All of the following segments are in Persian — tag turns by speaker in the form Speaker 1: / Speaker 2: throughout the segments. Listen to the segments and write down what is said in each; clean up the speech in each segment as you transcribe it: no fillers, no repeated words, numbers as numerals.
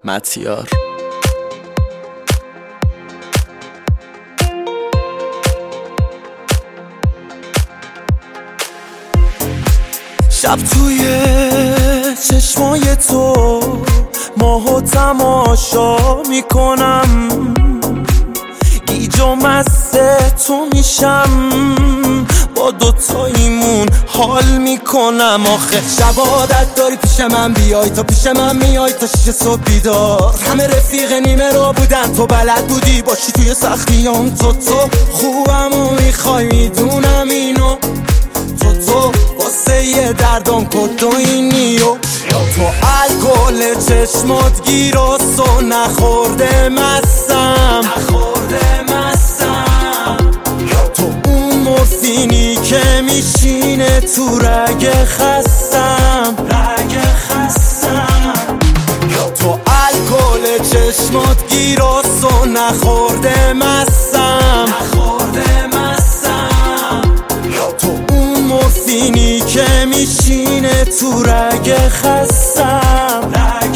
Speaker 1: متیار. شب توی چشمای تو ماهو تماشا میکنم، گیج و مست تو میشم، با دوتاییمون حال میکنم. آخه شب عادت داری پیش من بیای، تا پیش من میای تا 6 صبح بیدار. همه رفیق نیمه رو بودن، تو بلد بودی باشی توی سختیام. تو خوبم و میخوای میدونم اینو، تو واسه یه دردم کدوینی و تو الکل چشمات گیراس و نخورده مستم. تو اون مورفینی که میشینه تو رگ خستم. تو الکل چشمات گیراس و نخورده مستم. تو اون مورفینی که میشینه تو رگ خستم.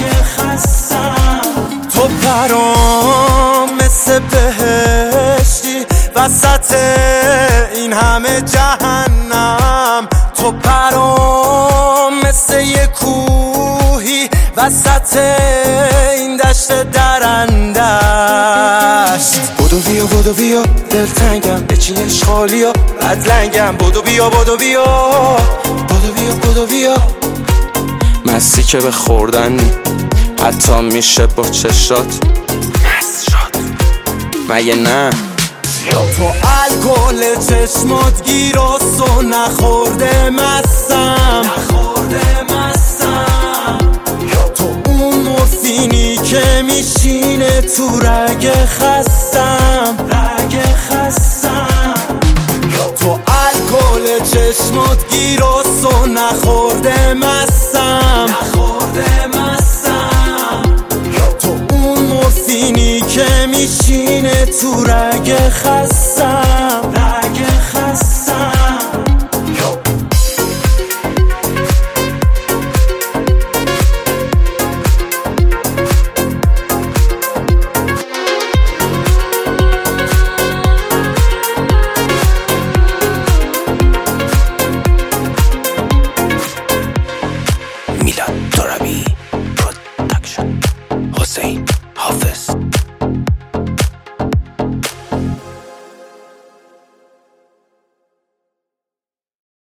Speaker 1: تو برام مثل بهشتی وسط این همه جهنم. تو برام مثل یه کوهی وسط این دشت درندشت. بدو بیا دلتنگم، بچین اشغالیا بدلنگم. بدو بیا مستی که به خوردن حتی میشه با چشات مست شد، مگه نه؟ تو الکل چشمات گیراس و نخورده مستم. تو اون مورفینی که میشینه تو رگ خستم. تو الکل چشمات گیراس و نخورده مستم. تو اون مورفینی که میشینه تو رگ خستم.